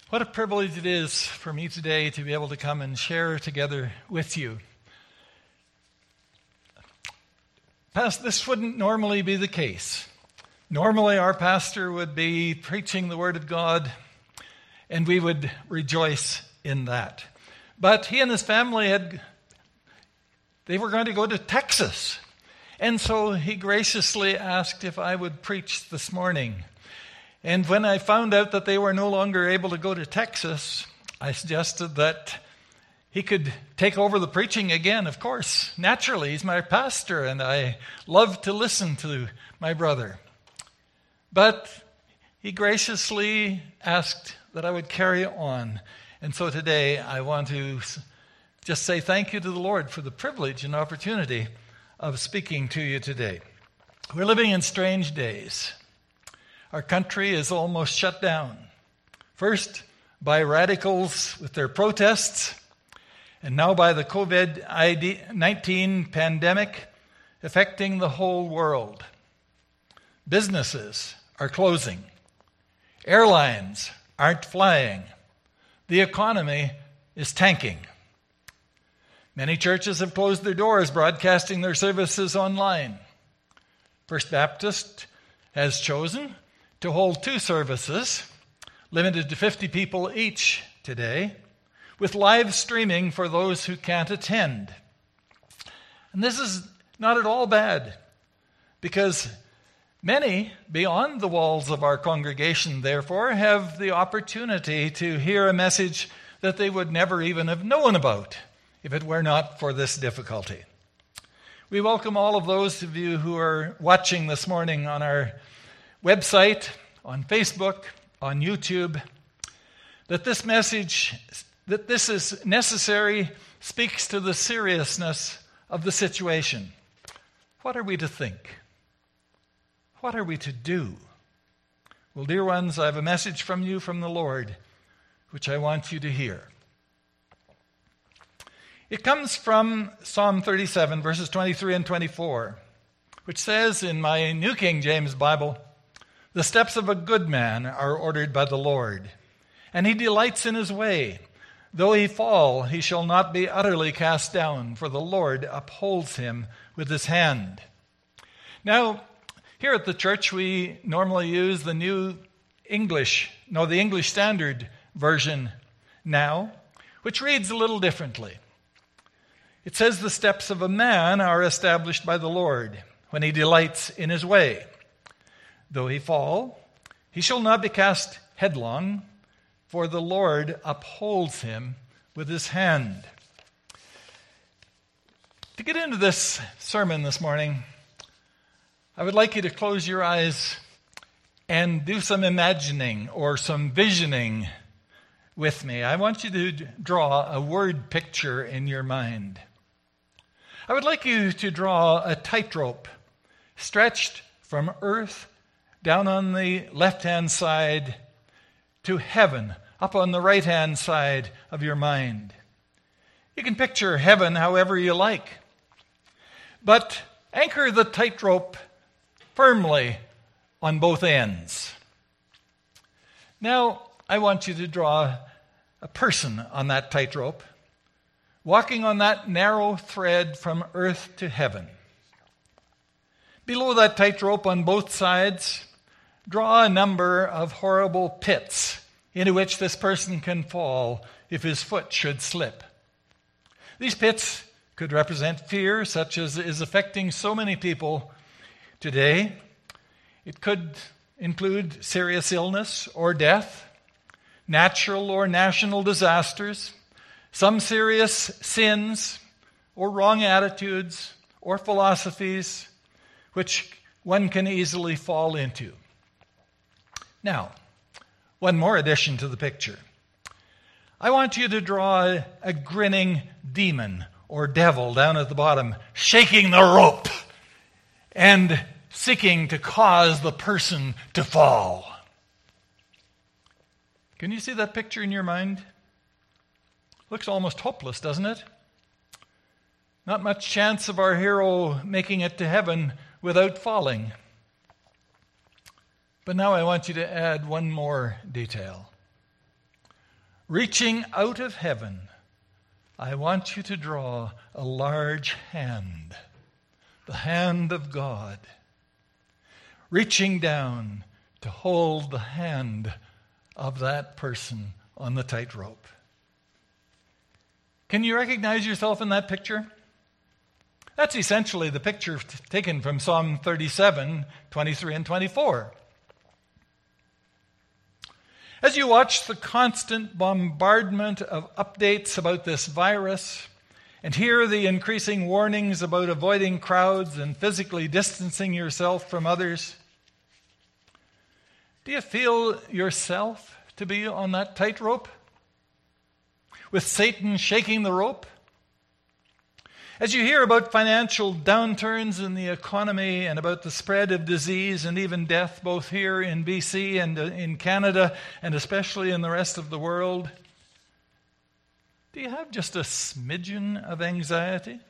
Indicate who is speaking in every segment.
Speaker 1: What a privilege it is for me today to be able to come and share together with you. This wouldn't normally be the case. Normally our pastor would be preaching the Word of God, and we would rejoice in that. But he and his family they were going to go to Texas. And so he graciously asked if I would preach this morning. And when I found out that they were no longer able to go to Texas, I suggested that he could take over the preaching again, of course. Naturally, he's my pastor, and I love to listen to my brother. But he graciously asked that I would carry on. And so today I want to just say thank you to the Lord for the privilege and opportunity of speaking to you today. We're living in strange days. Our country is almost shut down. First by radicals with their protests, and now by the COVID-19 pandemic affecting the whole world. Businesses are closing. Airlines aren't flying. The economy is tanking. Many churches have closed their doors, broadcasting their services online. First Baptist has chosen to hold 2 services, limited to 50 people each today, with live streaming for those who can't attend. And this is not at all bad, because many beyond the walls of our congregation, therefore, have the opportunity to hear a message that they would never even have known about if it were not for this difficulty. We welcome all of those of you who are watching this morning on our website, on Facebook, on YouTube, that this message, that this is necessary, speaks to the seriousness of the situation. What are we to think? What are we to do? Well, dear ones, I have a message from you from the Lord, which I want you to hear. It comes from Psalm 37, verses 23 and 24, which says in my New King James Bible, "The steps of a good man are ordered by the Lord, and he delights in his way. Though he fall, he shall not be utterly cast down, for the Lord upholds him with his hand." Now, here at the church, we normally use the English Standard Version now, which reads a little differently. It says, "The steps of a man are established by the Lord when he delights in his way. Though he fall, he shall not be cast headlong, for the Lord upholds him with his hand." To get into this sermon this morning, I would like you to close your eyes and do some imagining or some visioning with me. I want you to draw a word picture in your mind. I would like you to draw a tightrope stretched from earth down on the left-hand side to heaven, up on the right-hand side of your mind. You can picture heaven however you like, but anchor the tightrope firmly on both ends. Now, I want you to draw a person on that tightrope, walking on that narrow thread from earth to heaven. Below that tightrope on both sides, draw a number of horrible pits into which this person can fall if his foot should slip. These pits could represent fear, such as is affecting so many people today. It could include serious illness or death, natural or national disasters, some serious sins or wrong attitudes or philosophies which one can easily fall into. Now, one more addition to the picture. I want you to draw a grinning demon or devil down at the bottom, shaking the rope and seeking to cause the person to fall. Can you see that picture in your mind? Looks almost hopeless, doesn't it? Not much chance of our hero making it to heaven without falling. But now I want you to add one more detail. Reaching out of heaven, I want you to draw a large hand, the hand of God, reaching down to hold the hand of that person on the tightrope. Can you recognize yourself in that picture? That's essentially the picture taken from Psalm 37, 23 and 24. As you watch the constant bombardment of updates about this virus and hear the increasing warnings about avoiding crowds and physically distancing yourself from others, do you feel yourself to be on that tightrope, with Satan shaking the rope? As you hear about financial downturns in the economy and about the spread of disease and even death, both here in BC and in Canada, and especially in the rest of the world, do you have just a smidgen of anxiety?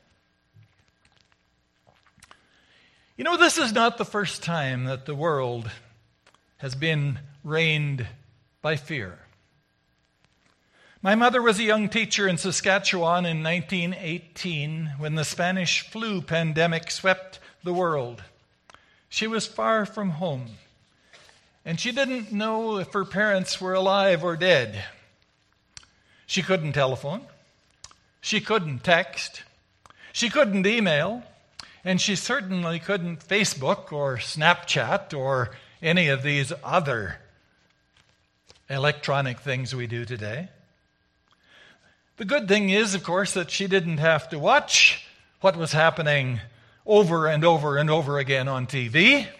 Speaker 1: You know, this is not the first time that the world has been reigned by fear. My mother was a young teacher in Saskatchewan in 1918 when the Spanish flu pandemic swept the world. She was far from home, and she didn't know if her parents were alive or dead. She couldn't telephone. She couldn't text. She couldn't email. And she certainly couldn't Facebook or Snapchat or any of these other electronic things we do today. The good thing is, of course, that she didn't have to watch what was happening over and over and over again on TV.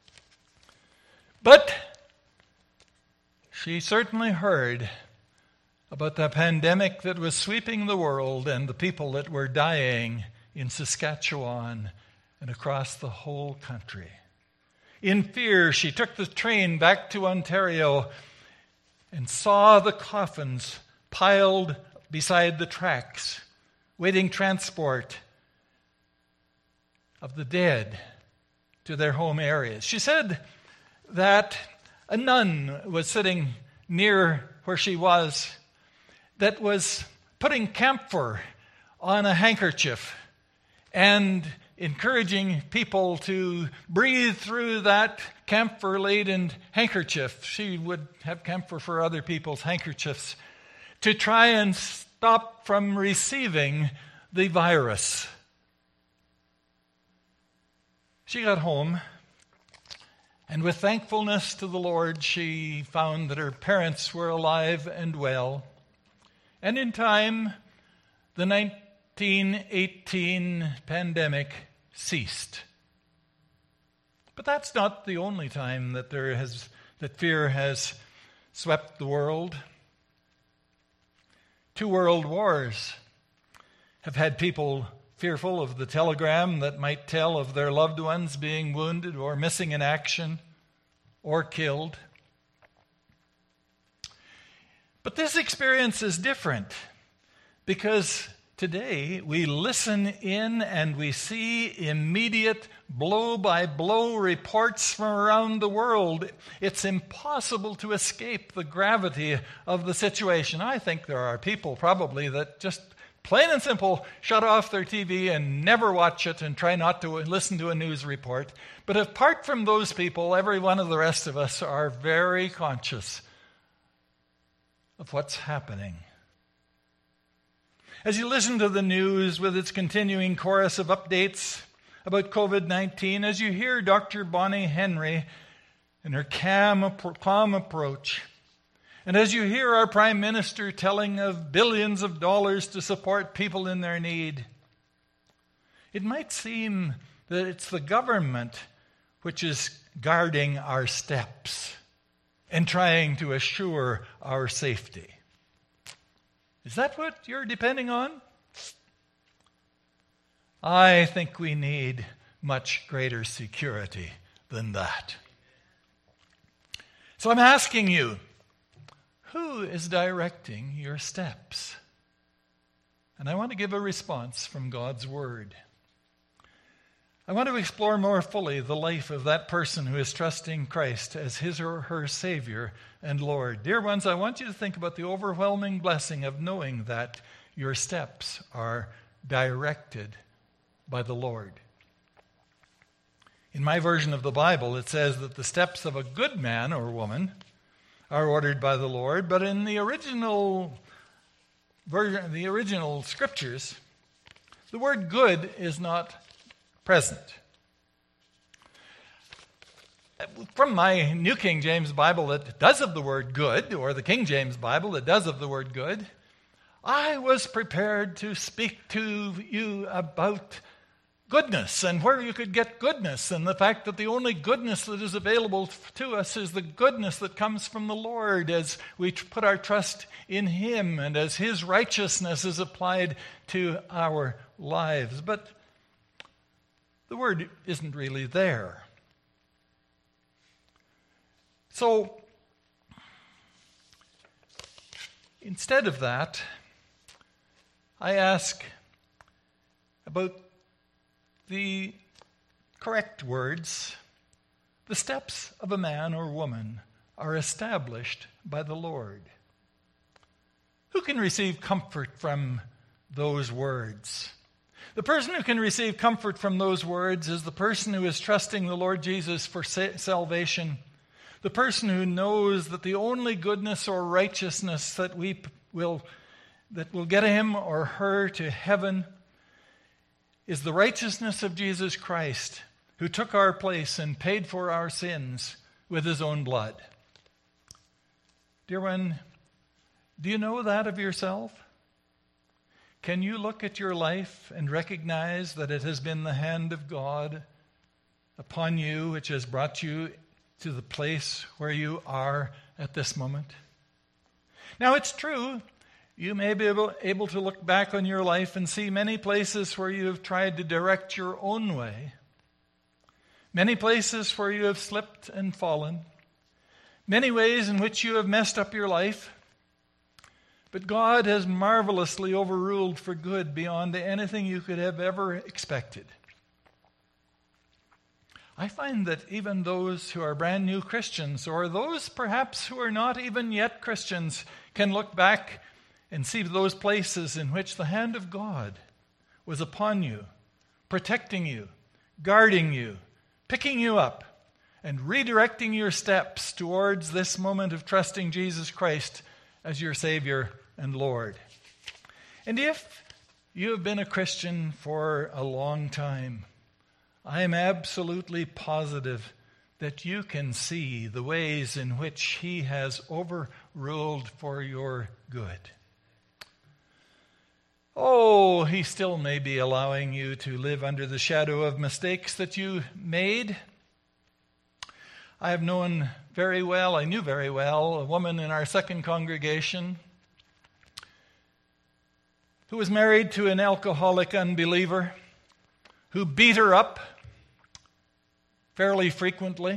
Speaker 1: But she certainly heard about the pandemic that was sweeping the world and the people that were dying in Saskatchewan and across the whole country. In fear, she took the train back to Ontario and saw the coffins piled beside the tracks, waiting transport of the dead to their home areas. She said that a nun was sitting near where she was that was putting camphor on a handkerchief and encouraging people to breathe through that camphor-laden handkerchief. She would have camphor for other people's handkerchiefs to try and stop from receiving the virus. She got home, and with thankfulness to the Lord, she found that her parents were alive and well. And in time, the 1918 pandemic ceased. But that's not the only time that fear has swept the world. 2 world wars have had people fearful of the telegram that might tell of their loved ones being wounded or missing in action or killed. But this experience is different because today we listen in and we see immediate blow-by-blow reports from around the world. It's impossible to escape the gravity of the situation. I think there are people probably that just plain and simple shut off their TV and never watch it and try not to listen to a news report. But apart from those people, every one of the rest of us are very conscious of what's happening. As you listen to the news with its continuing chorus of updates about COVID-19, as you hear Dr. Bonnie Henry and her calm approach, and as you hear our Prime Minister telling of billions of dollars to support people in their need, it might seem that it's the government which is guarding our steps and trying to assure our safety. Is that what you're depending on? I think we need much greater security than that. So I'm asking you, who is directing your steps? And I want to give a response from God's Word. I want to explore more fully the life of that person who is trusting Christ as his or her Savior and Lord. Dear ones, I want you to think about the overwhelming blessing of knowing that your steps are directed by the Lord. In my version of the Bible, it says that the steps of a good man or woman are ordered by the Lord, but in the original version, the original scriptures, the word good is not present. From my New King James Bible that does have the word good, or the King James Bible that does have the word good, I was prepared to speak to you about goodness and where you could get goodness, and the fact that the only goodness that is available to us is the goodness that comes from the Lord as we put our trust in Him and as His righteousness is applied to our lives. But the word isn't really there. So, instead of that, I ask about the correct words. The steps of a man or woman are established by the Lord. Who can receive comfort from those words? The person who can receive comfort from those words is the person who is trusting the Lord Jesus for salvation, the person who knows that the only goodness or righteousness that will get him or her to heaven is the righteousness of Jesus Christ, who took our place and paid for our sins with His own blood. Dear one, do you know that of yourself? Can you look at your life and recognize that it has been the hand of God upon you which has brought you to the place where you are at this moment? Now, it's true, you may be able to look back on your life and see many places where you have tried to direct your own way, many places where you have slipped and fallen, many ways in which you have messed up your life. But God has marvelously overruled for good beyond anything you could have ever expected. I find that even those who are brand new Christians, or those perhaps who are not even yet Christians, can look back and see those places in which the hand of God was upon you, protecting you, guarding you, picking you up, and redirecting your steps towards this moment of trusting Jesus Christ as your Savior and Lord. And if you have been a Christian for a long time, I am absolutely positive that you can see the ways in which He has overruled for your good. Oh, He still may be allowing you to live under the shadow of mistakes that you made. I knew very well a woman in our second congregation who was married to an alcoholic unbeliever who beat her up fairly frequently.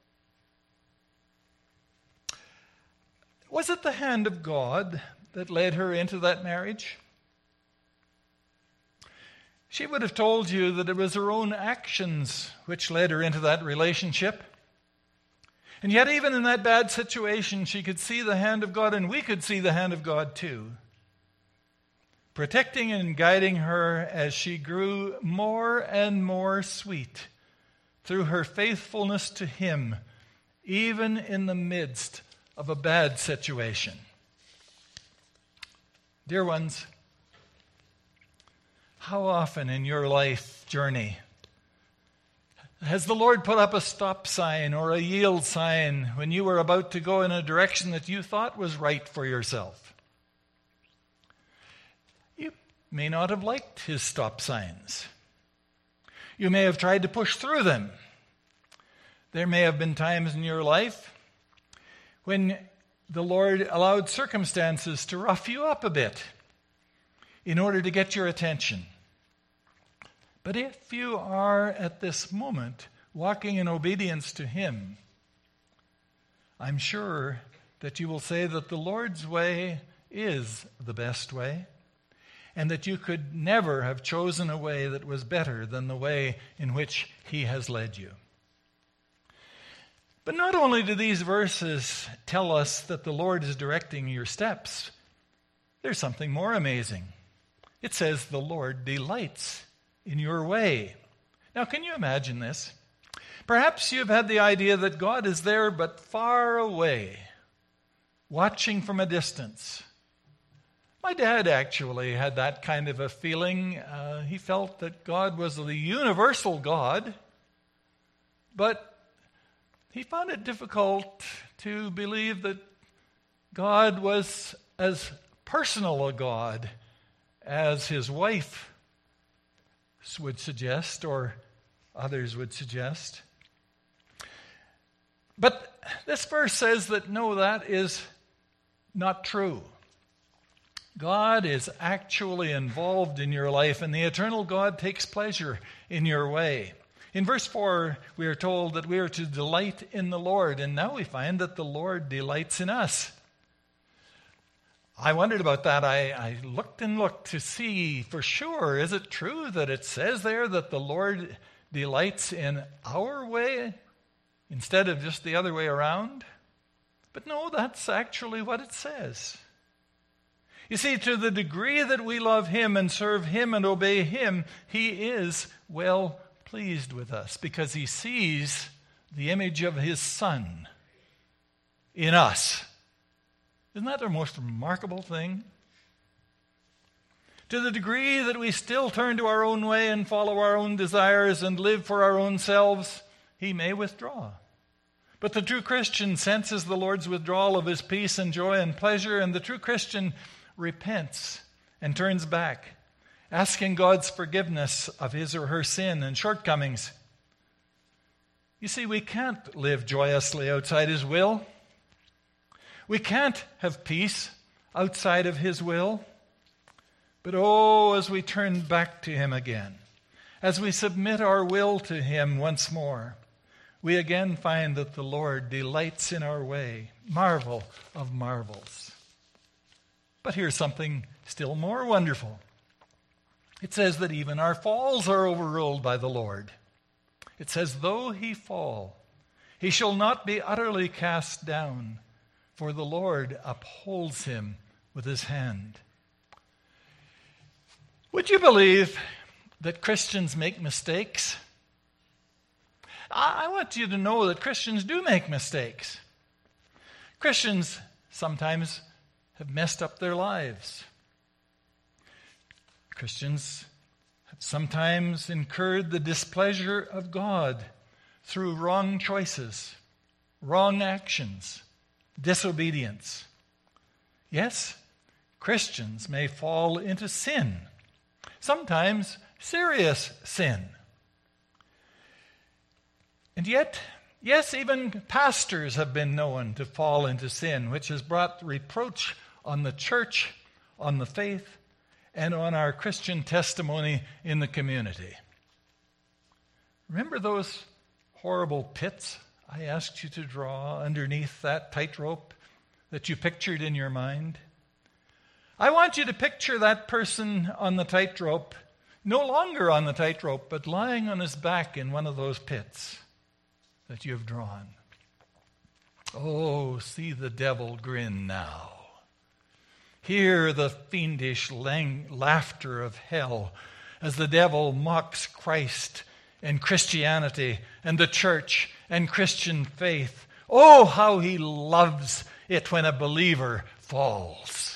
Speaker 1: Was it the hand of God that led her into that marriage? She would have told you that it was her own actions which led her into that relationship. And yet, even in that bad situation, she could see the hand of God, and we could see the hand of God too, protecting and guiding her as she grew more and more sweet through her faithfulness to Him, even in the midst of a bad situation. Dear ones, how often in your life journey has the Lord put up a stop sign or a yield sign when you were about to go in a direction that you thought was right for yourself? You may not have liked His stop signs. You may have tried to push through them. There may have been times in your life when the Lord allowed circumstances to rough you up a bit in order to get your attention. But if you are at this moment walking in obedience to Him, I'm sure that you will say that the Lord's way is the best way, and that you could never have chosen a way that was better than the way in which he has led you. But not only do these verses tell us that the Lord is directing your steps, there's something more amazing. It says the Lord delights in your way. Now, can you imagine this? Perhaps you've had the idea that God is there but far away, watching from a distance. My dad actually had that kind of a feeling. He felt that God was the universal God, but he found it difficult to believe that God was as personal a God as his wife would suggest, or others would suggest. But this verse says that no, that is not true. God is actually involved in your life, and the eternal God takes pleasure in your way. In verse 4, we are told that we are to delight in the Lord, and now we find that the Lord delights in us. I wondered about that. I looked and looked to see for sure, is it true that it says there that the Lord delights in our way instead of just the other way around? But no, that's actually what it says. You see, to the degree that we love him and serve him and obey him, he is well pleased with us because he sees the image of his Son in us. Isn't that the most remarkable thing? To the degree that we still turn to our own way and follow our own desires and live for our own selves, he may withdraw. But the true Christian senses the Lord's withdrawal of his peace and joy and pleasure, and the true Christian repents and turns back, asking God's forgiveness of his or her sin and shortcomings. You see, we can't live joyously outside his will. We can't have peace outside of his will. But oh, as we turn back to him again, as we submit our will to him once more, we again find that the Lord delights in our way. Marvel of marvels. But here's something still more wonderful. It says that even our falls are overruled by the Lord. It says, though he fall, he shall not be utterly cast down, for the Lord upholds him with his hand. Would you believe that Christians make mistakes? I want you to know that Christians do make mistakes. Christians sometimes have messed up their lives. Christians have sometimes incurred the displeasure of God through wrong choices, wrong actions, disobedience. Yes, Christians may fall into sin, sometimes serious sin. And yet, yes, even pastors have been known to fall into sin, which has brought reproach on the church, on the faith, and on our Christian testimony in the community. Remember those horrible pits I asked you to draw underneath that tightrope that you pictured in your mind? I want you to picture that person on the tightrope, no longer on the tightrope, but lying on his back in one of those pits that you have drawn. Oh, see the devil grin now. Hear the fiendish laughter of hell as the devil mocks Christ and Christianity and the church and Christian faith. Oh, how he loves it when a believer falls.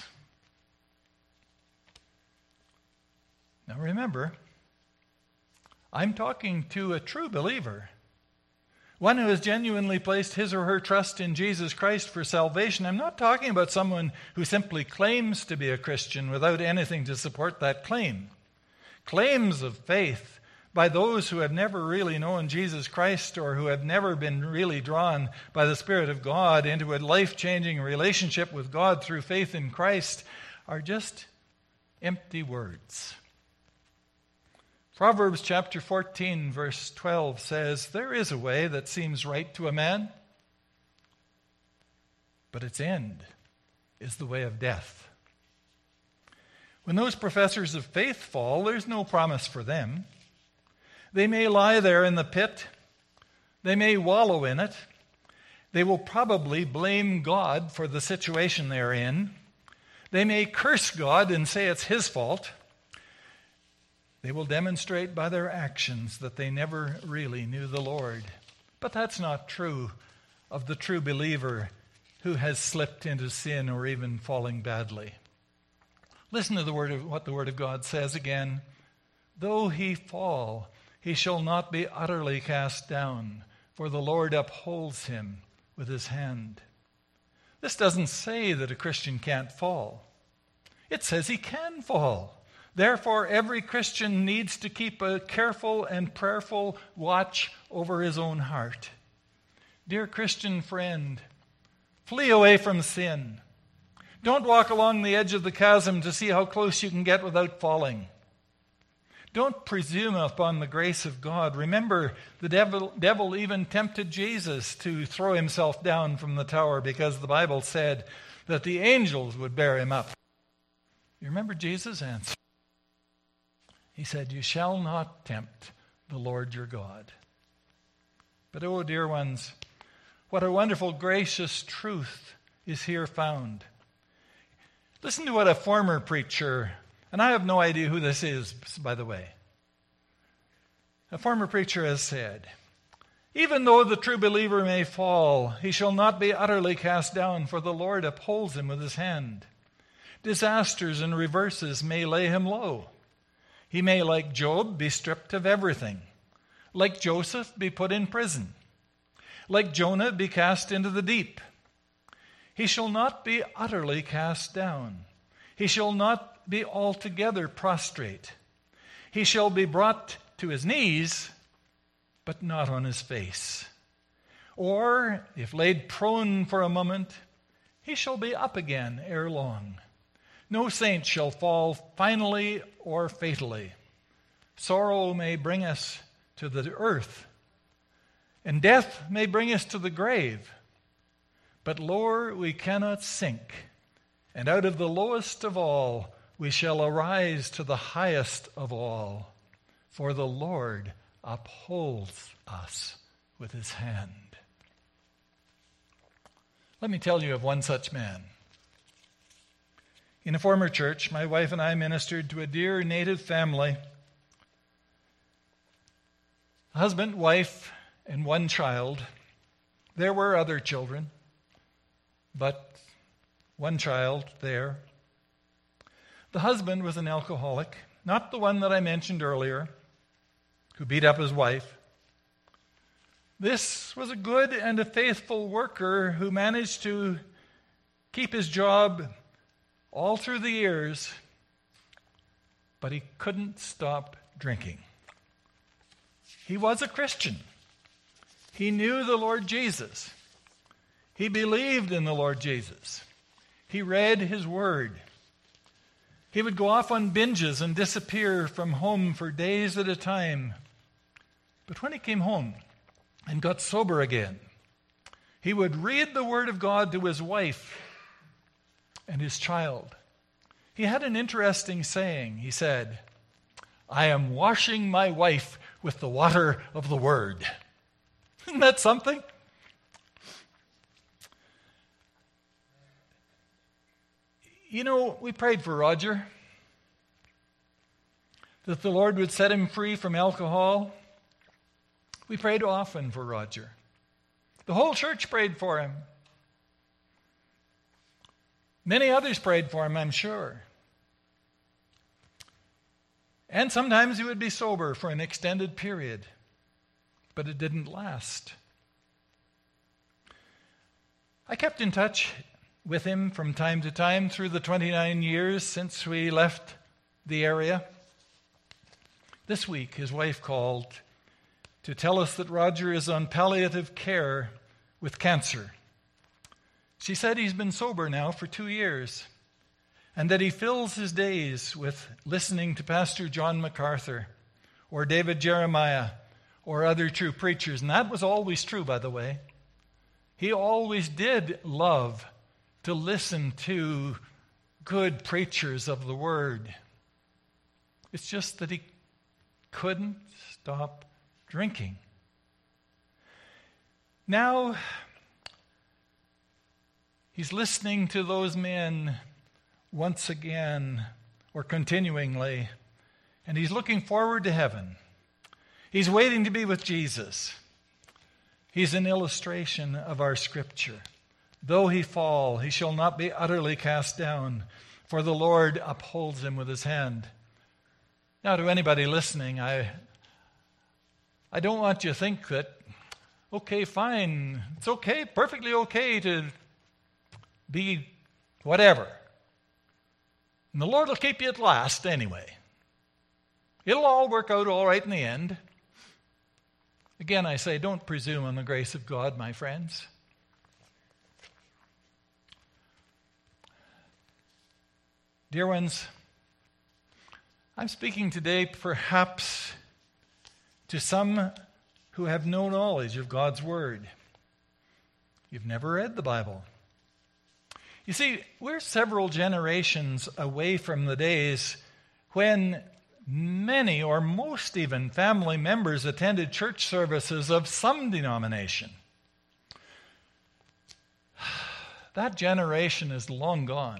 Speaker 1: Now remember, I'm talking to a true believer, one who has genuinely placed his or her trust in Jesus Christ for salvation. I'm not talking about someone who simply claims to be a Christian without anything to support that claim. Claims of faith by those who have never really known Jesus Christ or who have never been really drawn by the Spirit of God into a life-changing relationship with God through faith in Christ are just empty words. Proverbs chapter 14, verse 12 says, there is a way that seems right to a man, but its end is the way of death. When those professors of faith fall, there's no promise for them. They may lie there in the pit. They may wallow in it. They will probably blame God for the situation they're in. They may curse God and say it's his fault. They will demonstrate by their actions that they never really knew the Lord. But that's not true of the true believer who has slipped into sin or even falling badly. Listen to what the Word of God says again. Though he fall, he shall not be utterly cast down, for the Lord upholds him with his hand. This doesn't say that a Christian can't fall. It says he can fall. Therefore, every Christian needs to keep a careful and prayerful watch over his own heart. Dear Christian friend, flee away from sin. Don't walk along the edge of the chasm to see how close you can get without falling. Don't presume upon the grace of God. Remember, the devil even tempted Jesus to throw himself down from the tower because the Bible said that the angels would bear him up. You remember Jesus' answer? He said, "You shall not tempt the Lord your God." But, oh, dear ones, what a wonderful, gracious truth is here found. Listen to what a former preacher, and I have no idea who this is, by the way. A former preacher has said, "Even though the true believer may fall, he shall not be utterly cast down, for the Lord upholds him with his hand. Disasters and reverses may lay him low. He may, like Job, be stripped of everything. Like Joseph, be put in prison. Like Jonah, be cast into the deep. He shall not be utterly cast down. He shall not be altogether prostrate. He shall be brought to his knees, but not on his face. Or, if laid prone for a moment, he shall be up again ere long. No saint shall fall finally or fatally. Sorrow may bring us to the earth, and death may bring us to the grave. But lower we cannot sink, and out of the lowest of all we shall arise to the highest of all. For the Lord upholds us with his hand." Let me tell you of one such man. In a former church, my wife and I ministered to a dear native family. Husband, wife, and one child. There were other children, but one child there. The husband was an alcoholic, not the one that I mentioned earlier, who beat up his wife. This was a good and a faithful worker who managed to keep his job all through the years, but he couldn't stop drinking. He was a Christian. He knew the Lord Jesus. He believed in the Lord Jesus. He read his word. He would go off on binges and disappear from home for days at a time. But when he came home and got sober again, he would read the word of God to his wife and his child. He had an interesting saying. He said, "I am washing my wife with the water of the word." Isn't that something? You know, we prayed for Roger, that the Lord would set him free from alcohol. We prayed often for Roger. The whole church prayed for him. Many others prayed for him, I'm sure. And sometimes he would be sober for an extended period, but it didn't last. I kept in touch with him from time to time through the 29 years since we left the area. This week, his wife called to tell us that Roger is on palliative care with cancer. She said he's been sober now for 2 years, and that he fills his days with listening to Pastor John MacArthur or David Jeremiah or other true preachers. And that was always true, by the way. He always did love to listen to good preachers of the word. It's just that he couldn't stop drinking. Now, he's listening to those men once again, or continuingly, and he's looking forward to heaven. He's waiting to be with Jesus. He's an illustration of our scripture. Though he fall, he shall not be utterly cast down, for the Lord upholds him with his hand. Now, to anybody listening, I don't want you to think that, okay, fine, it's okay, perfectly okay to be whatever. And the Lord will keep you at last anyway. It'll all work out all right in the end. Again, I say, don't presume on the grace of God, my friends. Dear ones, I'm speaking today perhaps to some who have no knowledge of God's Word. You've never read the Bible. You see, we're several generations away from the days when many or most even family members attended church services of some denomination. That generation is long gone.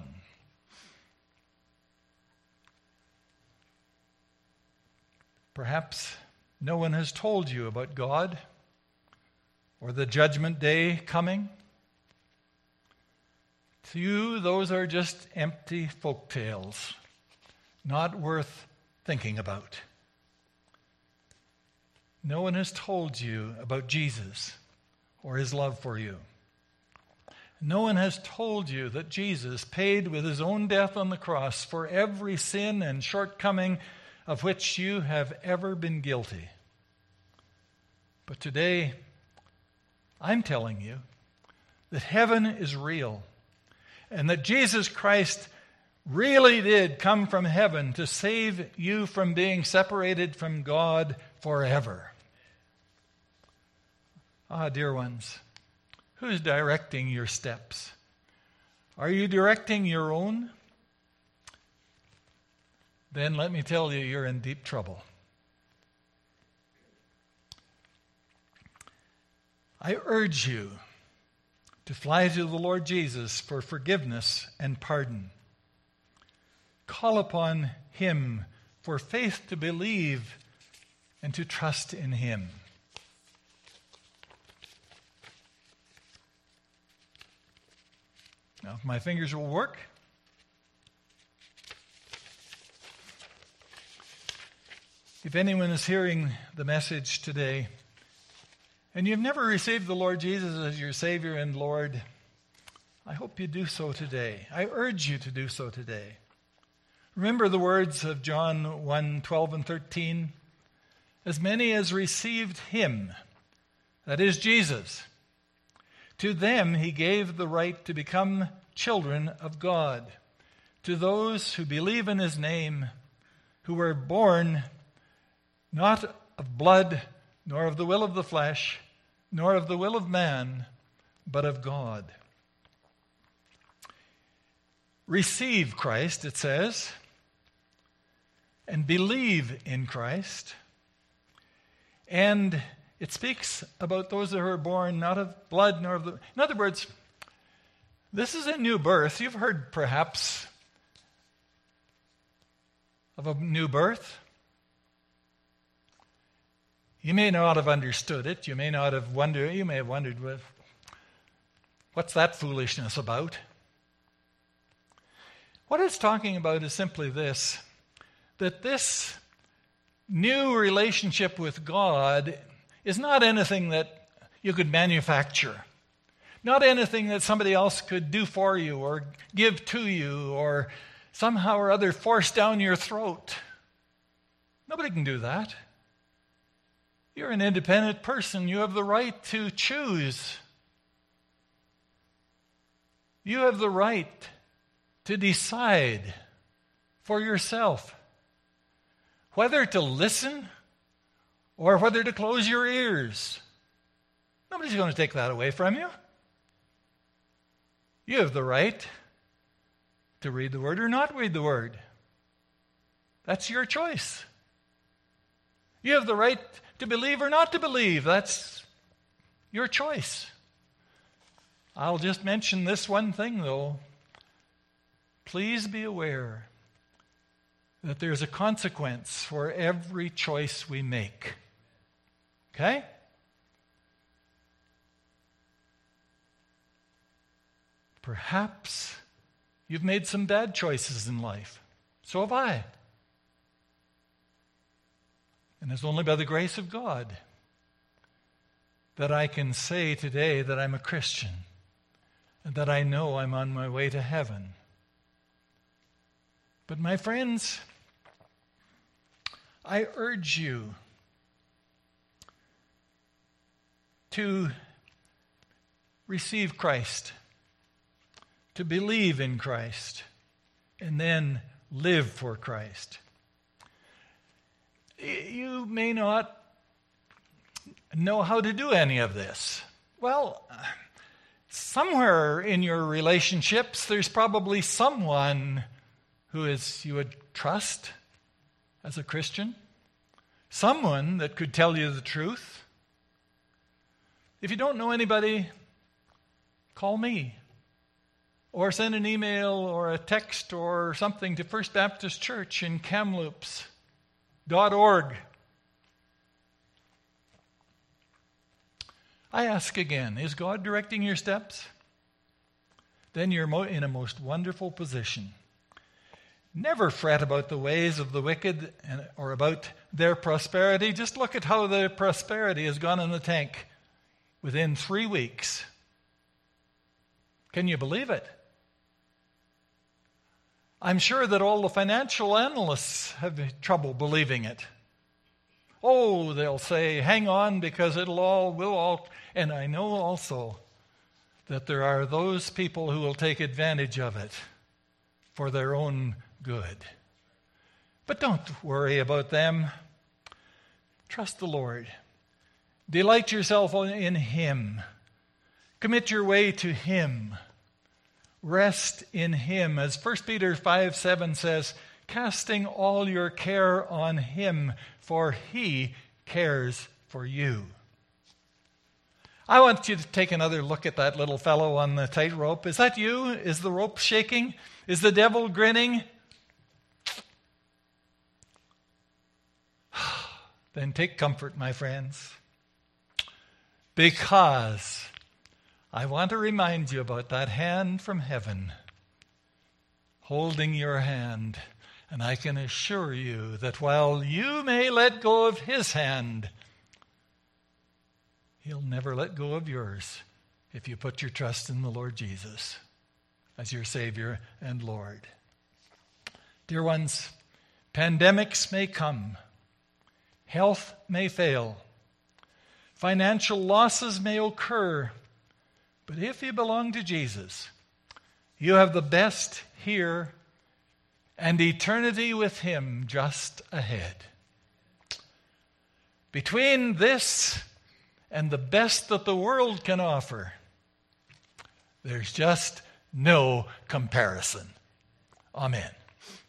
Speaker 1: Perhaps no one has told you about God or the judgment day coming. To you, those are just empty folk tales, not worth thinking about. No one has told you about Jesus or his love for you. No one has told you that Jesus paid with his own death on the cross for every sin and shortcoming of which you have ever been guilty. But today, I'm telling you that heaven is real and that Jesus Christ really did come from heaven to save you from being separated from God forever. Ah, dear ones, who's directing your steps? Are you directing your own? Then let me tell you, you're in deep trouble. I urge you to fly to the Lord Jesus for forgiveness and pardon. Call upon him for faith to believe and to trust in him. Now, if my fingers will work. If anyone is hearing the message today and you've never received the Lord Jesus as your Savior and Lord, I hope you do so today. I urge you to do so today. Remember the words of John 1:12 and 13. As many as received him, that is Jesus, to them he gave the right to become children of God, to those who believe in his name, who were born not of blood, nor of the will of the flesh, nor of the will of man, but of God. Receive Christ, it says, and believe in Christ. And it speaks about those who are born not of blood, nor of the... In other words, this is a new birth. You've heard perhaps of a new birth. You may not have understood it. You may have wondered, what's that foolishness about? What it's talking about is simply this, that this new relationship with God is not anything that you could manufacture, not anything that somebody else could do for you or give to you or somehow or other force down your throat. Nobody can do that. You're an independent person. You have the right to choose. You have the right to decide for yourself whether to listen or whether to close your ears. Nobody's going to take that away from you. You have the right to read the Word or not read the Word. That's your choice. You have the right to believe or not to believe. That's your choice. I'll just mention this one thing, though. Please be aware that there's a consequence for every choice we make. Okay? Perhaps you've made some bad choices in life. So have I. And it's only by the grace of God that I can say today that I'm a Christian and that I know I'm on my way to heaven. But my friends, I urge you to receive Christ, to believe in Christ, and then live for Christ. You may not know how to do any of this. Well, somewhere in your relationships, there's probably someone who you would trust as a Christian, someone that could tell you the truth. If you don't know anybody, call me, or send an email or a text or something to First Baptist Church in Kamloops.org. I ask again, is God directing your steps? Then you're in a most wonderful position. Never fret about the ways of the wicked or about their prosperity. Just look at how their prosperity has gone in the tank within 3 weeks. Can you believe it? I'm sure that all the financial analysts have trouble believing it. Oh, they'll say, hang on, because we'll all. And I know also that there are those people who will take advantage of it for their own good. But don't worry about them. Trust the Lord. Delight yourself in Him. Commit your way to Him. Rest in Him. As 1 Peter 5:7 says, casting all your care on Him, for He cares for you. I want you to take another look at that little fellow on the tightrope. Is that you? Is the rope shaking? Is the devil grinning? Then take comfort, my friends, because I want to remind you about that hand from heaven holding your hand. And I can assure you that while you may let go of His hand, He'll never let go of yours if you put your trust in the Lord Jesus as your Savior and Lord. Dear ones, pandemics may come. Health may fail. Financial losses may occur. But if you belong to Jesus, you have the best here and eternity with Him just ahead. Between this and the best that the world can offer, there's just no comparison. Amen.